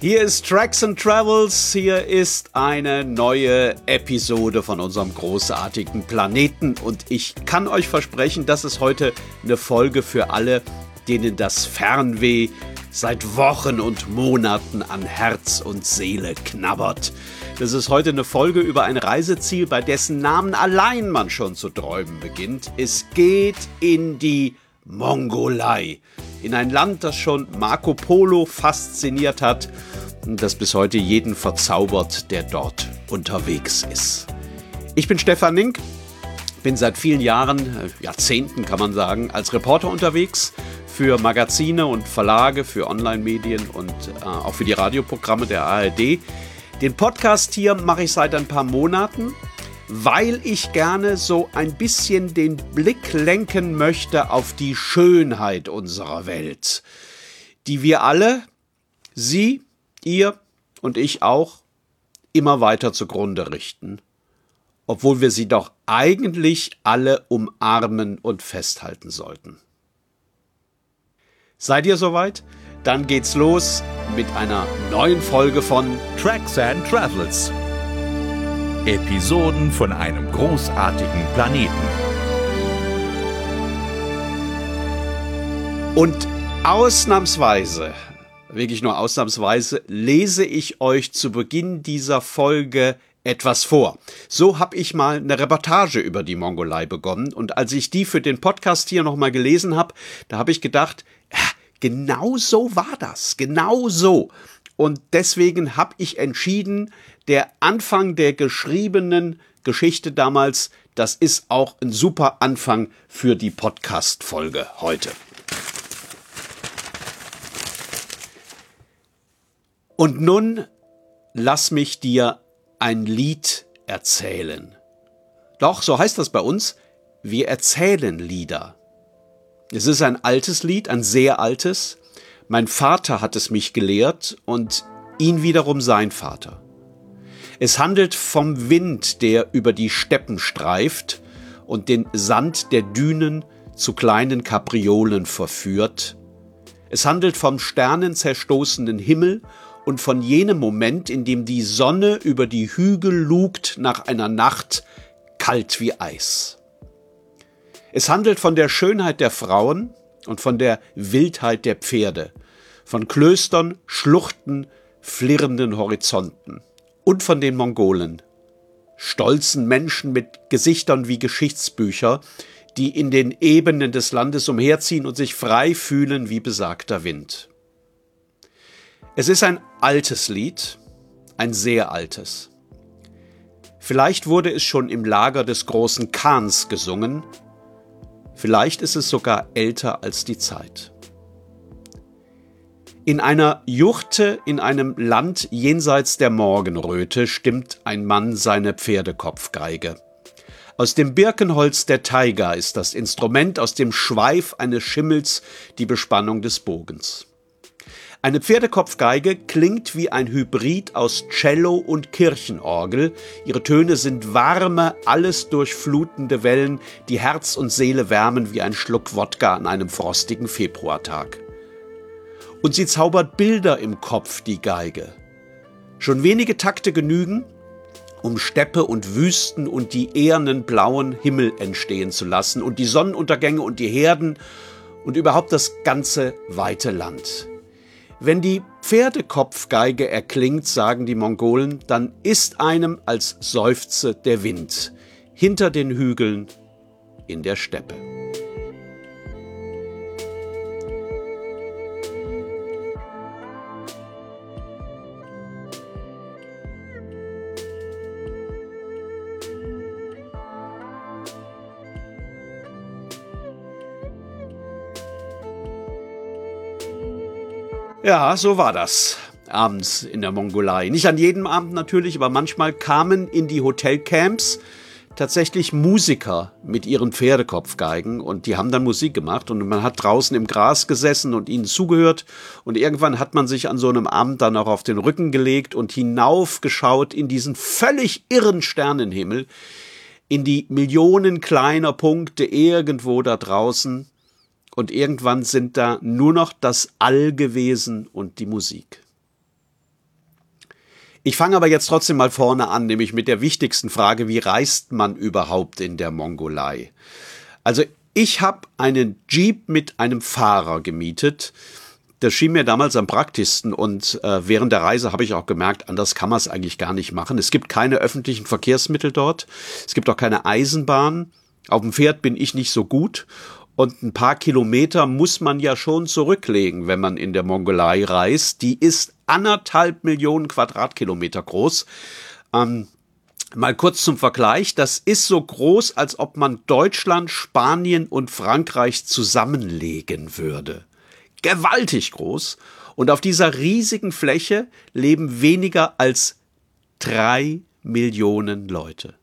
Hier ist Tracks and Travels, hier ist eine neue Episode von unserem großartigen Planeten und ich kann euch versprechen, das ist heute eine Folge für alle, denen das Fernweh seit Wochen und Monaten an Herz und Seele knabbert. Das ist heute eine Folge über ein Reiseziel, bei dessen Namen allein man schon zu träumen beginnt. Es geht in die Mongolei, in ein Land, das schon Marco Polo fasziniert hat und das bis heute jeden verzaubert, der dort unterwegs ist. Ich bin Stefan Nink, bin seit vielen Jahren, Jahrzehnten kann man sagen, als Reporter unterwegs für Magazine und Verlage, für Online-Medien und auch für die Radioprogramme der ARD. Den Podcast hier mache ich seit ein paar Monaten, weil ich gerne so ein bisschen den Blick lenken möchte auf die Schönheit unserer Welt, die wir alle, Sie, ihr und ich auch, immer weiter zugrunde richten, obwohl wir sie doch eigentlich alle umarmen und festhalten sollten. Seid ihr soweit? Dann geht's los mit einer neuen Folge von Tracks and Travels. Episoden von einem großartigen Planeten. Und ausnahmsweise, wirklich nur ausnahmsweise, lese ich euch zu Beginn dieser Folge etwas vor. So habe ich mal eine Reportage über die Mongolei begonnen und als ich die für den Podcast hier nochmal gelesen habe, da habe ich gedacht, genau so war das, genau so. Und deswegen habe ich entschieden, der Anfang der geschriebenen Geschichte damals, das ist auch ein super Anfang für die Podcast-Folge heute. Und nun lass mich dir ein Lied erzählen. Doch, so heißt das bei uns, wir erzählen Lieder. Es ist ein altes Lied, ein sehr altes. Mein Vater hat es mich gelehrt und ihn wiederum sein Vater. Es handelt vom Wind, der über die Steppen streift und den Sand der Dünen zu kleinen Kapriolen verführt. Es handelt vom sternenzerstoßenen Himmel und von jenem Moment, in dem die Sonne über die Hügel lugt nach einer Nacht, kalt wie Eis. Es handelt von der Schönheit der Frauen und von der Wildheit der Pferde, von Klöstern, Schluchten, flirrenden Horizonten und von den Mongolen, stolzen Menschen mit Gesichtern wie Geschichtsbücher, die in den Ebenen des Landes umherziehen und sich frei fühlen wie besagter Wind. Es ist ein altes Lied, ein sehr altes. Vielleicht wurde es schon im Lager des großen Khans gesungen, vielleicht ist es sogar älter als die Zeit. In einer Juchte in einem Land jenseits der Morgenröte stimmt ein Mann seine Pferdekopfgeige. Aus dem Birkenholz der Taiga ist das Instrument, aus dem Schweif eines Schimmels die Bespannung des Bogens. Eine Pferdekopfgeige klingt wie ein Hybrid aus Cello und Kirchenorgel. Ihre Töne sind warme, alles durchflutende Wellen, die Herz und Seele wärmen wie ein Schluck Wodka an einem frostigen Februartag. Und sie zaubert Bilder im Kopf, die Geige. Schon wenige Takte genügen, um Steppe und Wüsten und die ehernen blauen Himmel entstehen zu lassen und die Sonnenuntergänge und die Herden und überhaupt das ganze weite Land. Wenn die Pferdekopfgeige erklingt, sagen die Mongolen, dann ist einem als seufze der Wind hinter den Hügeln in der Steppe. Ja, so war das abends in der Mongolei. Nicht an jedem Abend natürlich, aber manchmal kamen in die Hotelcamps tatsächlich Musiker mit ihren Pferdekopfgeigen und die haben dann Musik gemacht und man hat draußen im Gras gesessen und ihnen zugehört und irgendwann hat man sich an so einem Abend dann auch auf den Rücken gelegt und hinaufgeschaut in diesen völlig irren Sternenhimmel, in die Millionen kleiner Punkte irgendwo da draußen. Und irgendwann sind da nur noch das All gewesen und die Musik. Ich fange aber jetzt trotzdem mal vorne an, nämlich mit der wichtigsten Frage, wie reist man überhaupt in der Mongolei? Also ich habe einen Jeep mit einem Fahrer gemietet. Das schien mir damals am praktischsten und während der Reise habe ich auch gemerkt, anders kann man es eigentlich gar nicht machen. Es gibt keine öffentlichen Verkehrsmittel dort, es gibt auch keine Eisenbahn. Auf dem Pferd bin ich nicht so gut und ein paar Kilometer muss man ja schon zurücklegen, wenn man in der Mongolei reist. Die ist 1,5 Millionen Quadratkilometer groß. Mal kurz zum Vergleich, das ist so groß, als ob man Deutschland, Spanien und Frankreich zusammenlegen würde. Gewaltig groß. Und auf dieser riesigen Fläche leben weniger als 3 Millionen Leute.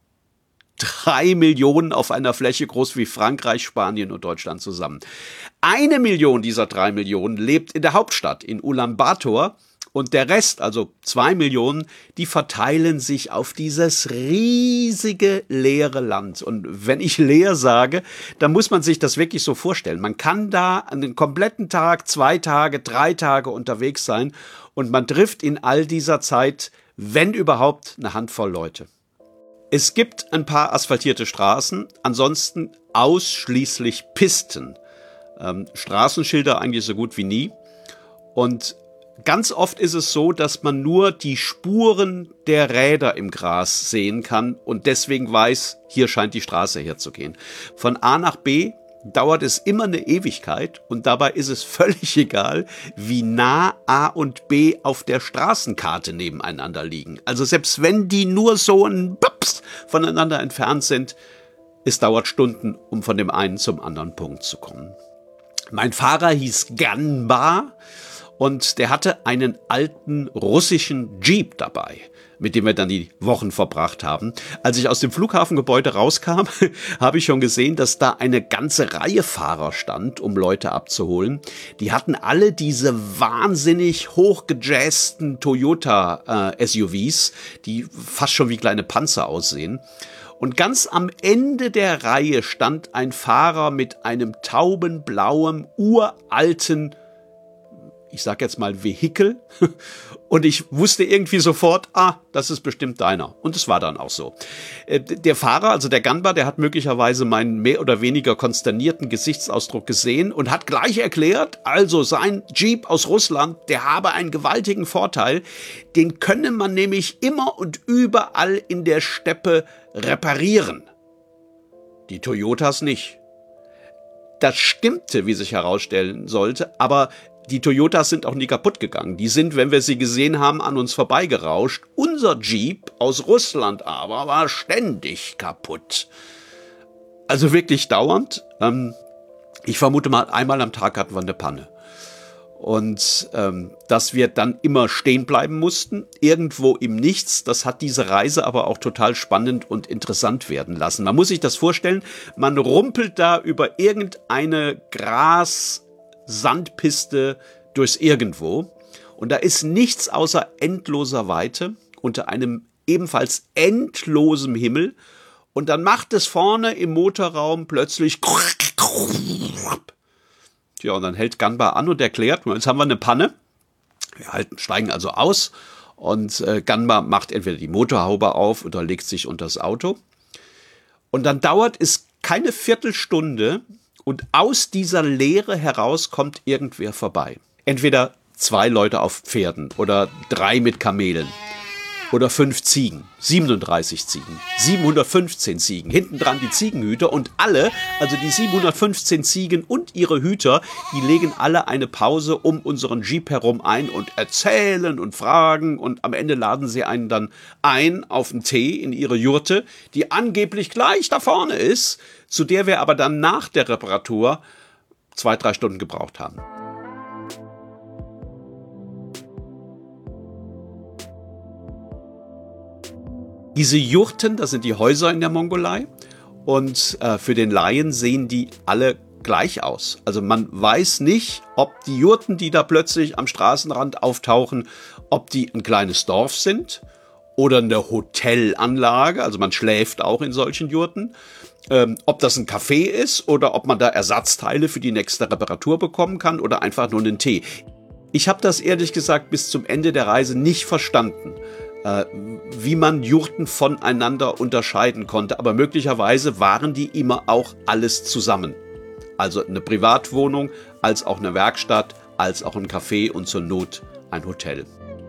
3 Millionen auf einer Fläche groß wie Frankreich, Spanien und Deutschland zusammen. 1 Million dieser 3 Millionen lebt in der Hauptstadt, in Ulaanbaatar. Und der Rest, also 2 Millionen, die verteilen sich auf dieses riesige leere Land. Und wenn ich leer sage, dann muss man sich das wirklich so vorstellen. Man kann da einen kompletten Tag, 2 Tage, 3 Tage unterwegs sein und man trifft in all dieser Zeit, wenn überhaupt, eine Handvoll Leute. Es gibt ein paar asphaltierte Straßen, ansonsten ausschließlich Pisten. Straßenschilder eigentlich so gut wie nie. Und ganz oft ist es so, dass man nur die Spuren der Räder im Gras sehen kann und deswegen weiß, hier scheint die Straße herzugehen. Von A nach B dauert es immer eine Ewigkeit und dabei ist es völlig egal, wie nah A und B auf der Straßenkarte nebeneinander liegen. Also selbst wenn die nur so ein Bups voneinander entfernt sind, es dauert Stunden, um von dem einen zum anderen Punkt zu kommen. Mein Fahrer hieß Ganba. Und der hatte einen alten russischen Jeep dabei, mit dem wir dann die Wochen verbracht haben. Als ich aus dem Flughafengebäude rauskam, habe ich schon gesehen, dass da eine ganze Reihe Fahrer stand, um Leute abzuholen. Die hatten alle diese wahnsinnig hochgejazzten Toyota SUVs, die fast schon wie kleine Panzer aussehen. Und ganz am Ende der Reihe stand ein Fahrer mit einem taubenblauen, uralten, ich sag jetzt mal Vehikel, und ich wusste irgendwie sofort, das ist bestimmt deiner. Und es war dann auch so. Der Fahrer, also der Ganba, der hat möglicherweise meinen mehr oder weniger konsternierten Gesichtsausdruck gesehen und hat gleich erklärt, also sein Jeep aus Russland, der habe einen gewaltigen Vorteil, den könne man nämlich immer und überall in der Steppe reparieren. Die Toyotas nicht. Das stimmte, wie sich herausstellen sollte, aber die Toyotas sind auch nie kaputt gegangen. Die sind, wenn wir sie gesehen haben, an uns vorbeigerauscht. Unser Jeep aus Russland aber war ständig kaputt. Also wirklich dauernd. Ich vermute mal, einmal am Tag hatten wir eine Panne. Und dass wir dann immer stehen bleiben mussten, irgendwo im Nichts, das hat diese Reise aber auch total spannend und interessant werden lassen. Man muss sich das vorstellen, man rumpelt da über irgendeine Sandpiste durchs Irgendwo und da ist nichts außer endloser Weite unter einem ebenfalls endlosen Himmel und dann macht es vorne im Motorraum plötzlich ja, und dann hält Ganba an und erklärt, jetzt haben wir eine Panne, wir steigen also aus und Ganba macht entweder die Motorhaube auf oder legt sich unter das Auto und dann dauert es keine Viertelstunde. Und aus dieser Leere heraus kommt irgendwer vorbei. Entweder 2 Leute auf Pferden oder 3 mit Kamelen oder 5 Ziegen, 37 Ziegen, 715 Ziegen, hinten dran die Ziegenhüter und alle, also die 715 Ziegen und ihre Hüter, die legen alle eine Pause um unseren Jeep herum ein und erzählen und fragen und am Ende laden sie einen dann ein auf einen Tee in ihre Jurte, die angeblich gleich da vorne ist, zu der wir aber dann nach der Reparatur 2-3 Stunden gebraucht haben. Diese Jurten, das sind die Häuser in der Mongolei und für den Laien sehen die alle gleich aus. Also man weiß nicht, ob die Jurten, die da plötzlich am Straßenrand auftauchen, ob die ein kleines Dorf sind oder eine Hotelanlage, also man schläft auch in solchen Jurten, ob das ein Café ist oder ob man da Ersatzteile für die nächste Reparatur bekommen kann oder einfach nur einen Tee. Ich habe das ehrlich gesagt bis zum Ende der Reise nicht verstanden, wie man Jurten voneinander unterscheiden konnte. Aber möglicherweise waren die immer auch alles zusammen. Also eine Privatwohnung, als auch eine Werkstatt, als auch ein Café und zur Not ein Hotel.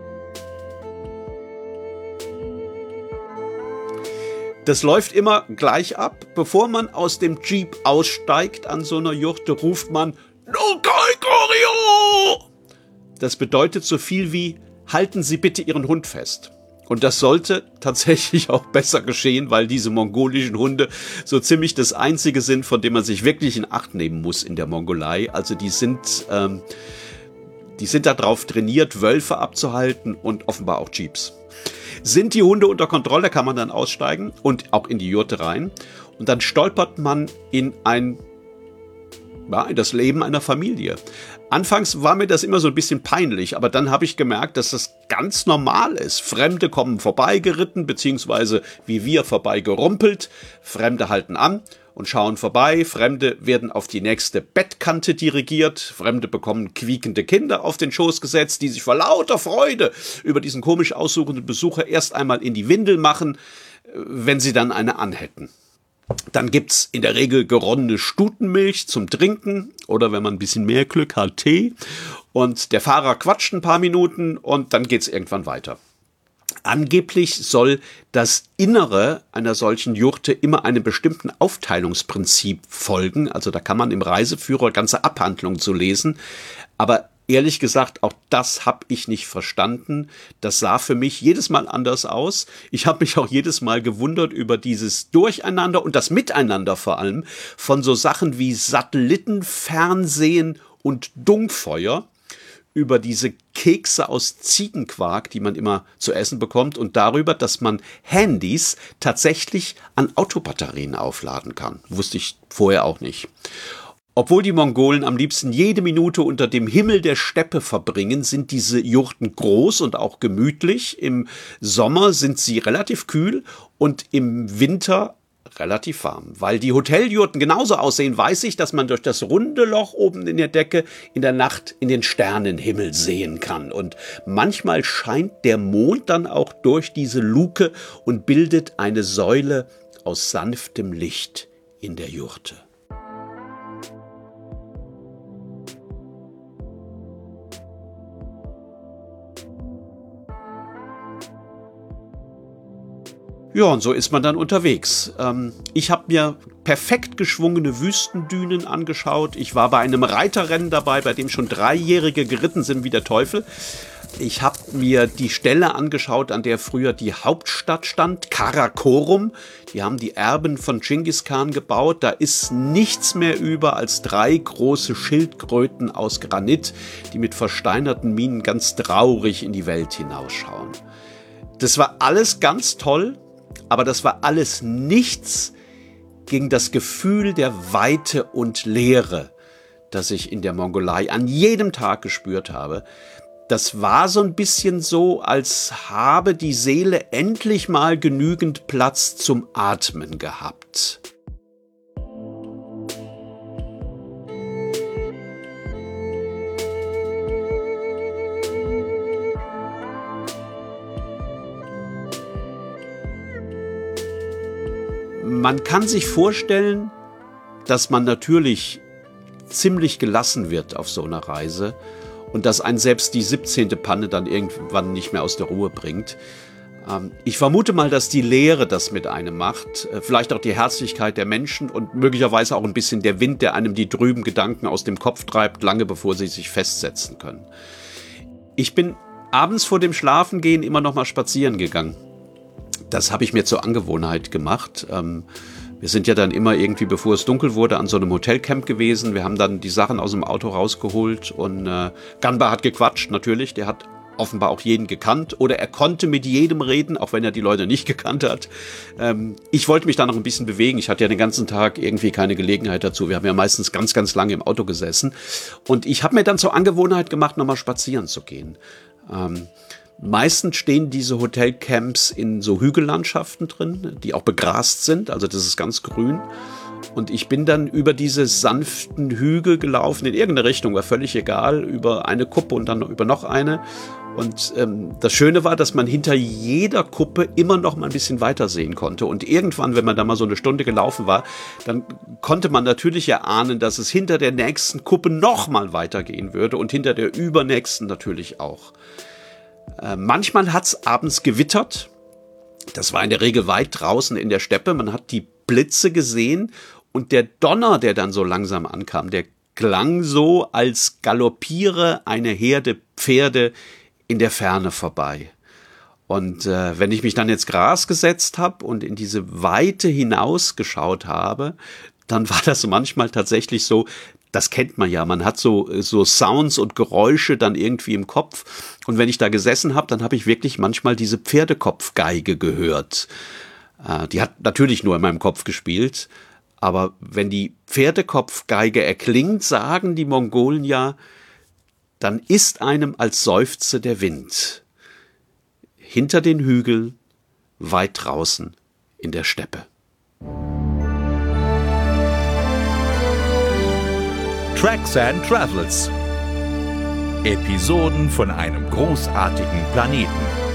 Das läuft immer gleich ab. Bevor man aus dem Jeep aussteigt an so einer Jurte, ruft man "No Korio!" Das bedeutet so viel wie "Halten Sie bitte Ihren Hund fest." Und das sollte tatsächlich auch besser geschehen, weil diese mongolischen Hunde so ziemlich das Einzige sind, von dem man sich wirklich in Acht nehmen muss in der Mongolei. Also die sind darauf trainiert, Wölfe abzuhalten und offenbar auch Jeeps. Sind die Hunde unter Kontrolle, kann man dann aussteigen und auch in die Jurte rein. Und dann stolpert man in das Leben einer Familie. Anfangs war mir das immer so ein bisschen peinlich, aber dann habe ich gemerkt, dass das ganz normal ist. Fremde kommen vorbeigeritten, beziehungsweise wie wir vorbeigerumpelt. Fremde halten an und schauen vorbei. Fremde werden auf die nächste Bettkante dirigiert. Fremde bekommen quiekende Kinder auf den Schoß gesetzt, die sich vor lauter Freude über diesen komisch aussuchenden Besucher erst einmal in die Windel machen, wenn sie dann eine anhätten. Dann gibt's in der Regel geronnene Stutenmilch zum Trinken oder wenn man ein bisschen mehr Glück hat, Tee. Und der Fahrer quatscht ein paar Minuten und dann geht's irgendwann weiter. Angeblich soll das Innere einer solchen Jurte immer einem bestimmten Aufteilungsprinzip folgen. Also da kann man im Reiseführer ganze Abhandlungen zu lesen. Aber ehrlich gesagt, auch das habe ich nicht verstanden. Das sah für mich jedes Mal anders aus. Ich habe mich auch jedes Mal gewundert über dieses Durcheinander und das Miteinander vor allem von so Sachen wie Satellitenfernsehen und Dunkfeuer, über diese Kekse aus Ziegenquark, die man immer zu essen bekommt und darüber, dass man Handys tatsächlich an Autobatterien aufladen kann. Wusste ich vorher auch nicht. Obwohl die Mongolen am liebsten jede Minute unter dem Himmel der Steppe verbringen, sind diese Jurten groß und auch gemütlich. Im Sommer sind sie relativ kühl und im Winter relativ warm. Weil die Hoteljurten genauso aussehen, weiß ich, dass man durch das runde Loch oben in der Decke in der Nacht in den Sternenhimmel sehen kann. Und manchmal scheint der Mond dann auch durch diese Luke und bildet eine Säule aus sanftem Licht in der Jurte. Ja, und so ist man dann unterwegs. Ich habe mir perfekt geschwungene Wüstendünen angeschaut. Ich war bei einem Reiterrennen dabei, bei dem schon 3-Jährige geritten sind wie der Teufel. Ich habe mir die Stelle angeschaut, an der früher die Hauptstadt stand, Karakorum. Die haben die Erben von Genghis Khan gebaut. Da ist nichts mehr über als 3 große Schildkröten aus Granit, die mit versteinerten Mienen ganz traurig in die Welt hinausschauen. Das war alles ganz toll, aber das war alles nichts gegen das Gefühl der Weite und Leere, das ich in der Mongolei an jedem Tag gespürt habe. Das war so ein bisschen so, als habe die Seele endlich mal genügend Platz zum Atmen gehabt. Man kann sich vorstellen, dass man natürlich ziemlich gelassen wird auf so einer Reise und dass einen selbst die 17. Panne dann irgendwann nicht mehr aus der Ruhe bringt. Ich vermute mal, dass die Leere das mit einem macht, vielleicht auch die Herzlichkeit der Menschen und möglicherweise auch ein bisschen der Wind, der einem die trüben Gedanken aus dem Kopf treibt, lange bevor sie sich festsetzen können. Ich bin abends vor dem Schlafengehen immer noch mal spazieren gegangen. Das habe ich mir zur Angewohnheit gemacht. Wir sind ja dann immer irgendwie, bevor es dunkel wurde, an so einem Hotelcamp gewesen. Wir haben dann die Sachen aus dem Auto rausgeholt und Ganba hat gequatscht, natürlich. Der hat offenbar auch jeden gekannt oder er konnte mit jedem reden, auch wenn er die Leute nicht gekannt hat. Ich wollte mich da noch ein bisschen bewegen. Ich hatte ja den ganzen Tag irgendwie keine Gelegenheit dazu. Wir haben ja meistens ganz, ganz lange im Auto gesessen. Und ich habe mir dann zur Angewohnheit gemacht, nochmal spazieren zu gehen. Meistens stehen diese Hotelcamps in so Hügellandschaften drin, die auch begrast sind, also das ist ganz grün. Und ich bin dann über diese sanften Hügel gelaufen, in irgendeine Richtung, war völlig egal, über eine Kuppe und dann über noch eine. Und das Schöne war, dass man hinter jeder Kuppe immer noch mal ein bisschen weiter sehen konnte. Und irgendwann, wenn man da mal so eine Stunde gelaufen war, dann konnte man natürlich erahnen, dass es hinter der nächsten Kuppe noch mal weitergehen würde und hinter der übernächsten natürlich auch. Manchmal hat es abends gewittert. Das war in der Regel weit draußen in der Steppe. Man hat die Blitze gesehen und der Donner, der dann so langsam ankam, der klang so, als galoppiere eine Herde Pferde in der Ferne vorbei. Und wenn ich mich dann ins Gras gesetzt habe und in diese Weite hinausgeschaut habe, dann war das manchmal tatsächlich so, das kennt man ja, man hat so Sounds und Geräusche dann irgendwie im Kopf. Und wenn ich da gesessen habe, dann habe ich wirklich manchmal diese Pferdekopfgeige gehört. Die hat natürlich nur in meinem Kopf gespielt, aber wenn die Pferdekopfgeige erklingt, sagen die Mongolen ja, dann ist einem als seufze der Wind. Hinter den Hügeln, weit draußen in der Steppe. Tracks and Travels. Episoden von einem großartigen Planeten.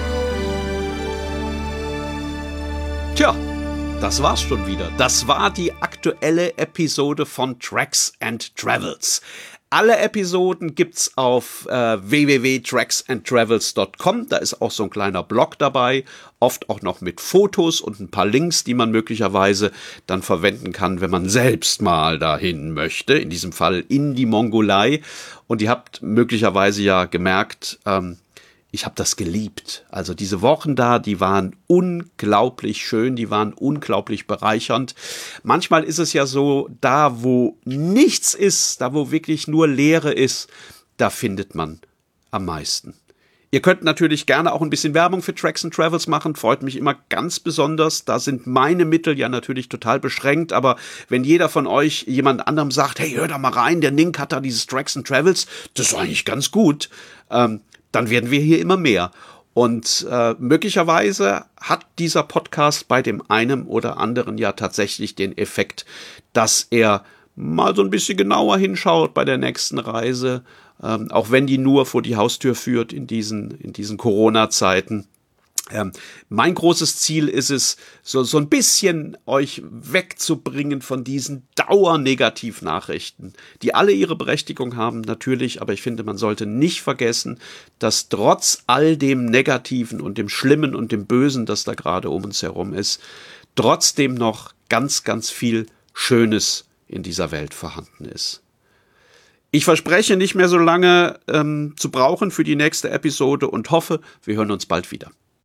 Tja, das war's schon wieder. Das war die aktuelle Episode von Tracks and Travels. Alle Episoden gibt's auf www.tracksandtravels.com. Da ist auch so ein kleiner Blog dabei, oft auch noch mit Fotos und ein paar Links, die man möglicherweise dann verwenden kann, wenn man selbst mal dahin möchte. In diesem Fall in die Mongolei. Und ihr habt möglicherweise ja gemerkt, ich habe das geliebt. Also diese Wochen da, die waren unglaublich schön, die waren unglaublich bereichernd. Manchmal ist es ja so, da wo nichts ist, da wo wirklich nur Leere ist, da findet man am meisten. Ihr könnt natürlich gerne auch ein bisschen Werbung für Tracks and Travels machen, freut mich immer ganz besonders. Da sind meine Mittel ja natürlich total beschränkt, aber wenn jeder von euch jemand anderem sagt, hey, hör da mal rein, der Nink hat da dieses Tracks and Travels, das ist eigentlich ganz gut, dann werden wir hier immer mehr. Und möglicherweise hat dieser Podcast bei dem einen oder anderen ja tatsächlich den Effekt, dass er mal so ein bisschen genauer hinschaut bei der nächsten Reise, auch wenn die nur vor die Haustür führt in diesen Corona-Zeiten. Mein großes Ziel ist es, so ein bisschen euch wegzubringen von diesen Dauernegativnachrichten, die alle ihre Berechtigung haben, natürlich, aber ich finde, man sollte nicht vergessen, dass trotz all dem Negativen und dem Schlimmen und dem Bösen, das da gerade um uns herum ist, trotzdem noch ganz, ganz viel Schönes in dieser Welt vorhanden ist. Ich verspreche, nicht mehr so lange zu brauchen für die nächste Episode und hoffe, wir hören uns bald wieder.